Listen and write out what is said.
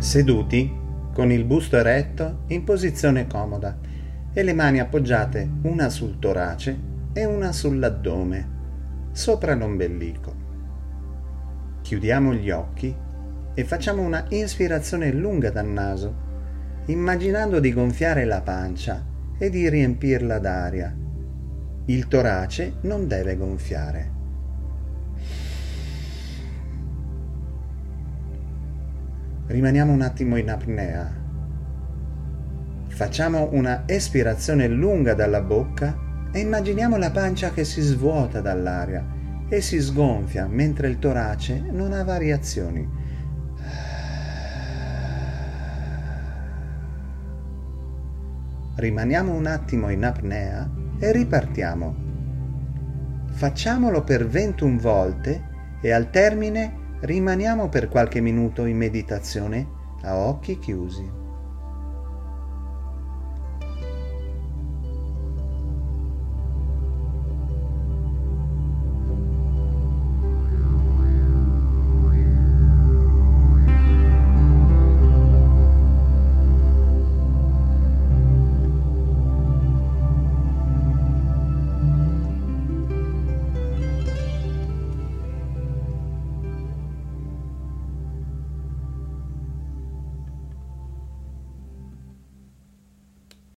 Seduti, con il busto eretto in posizione comoda e le mani appoggiate una sul torace e una sull'addome, sopra l'ombelico. Chiudiamo gli occhi e facciamo una ispirazione lunga dal naso, immaginando di gonfiare la pancia e di riempirla d'aria. Il torace non deve gonfiare. Rimaniamo un attimo in apnea. Facciamo una espirazione lunga dalla bocca e immaginiamo la pancia che si svuota dall'aria e si sgonfia mentre il torace non ha variazioni. Rimaniamo un attimo in apnea e ripartiamo. Facciamolo per 21 volte e al termine rimaniamo per qualche minuto in meditazione a occhi chiusi.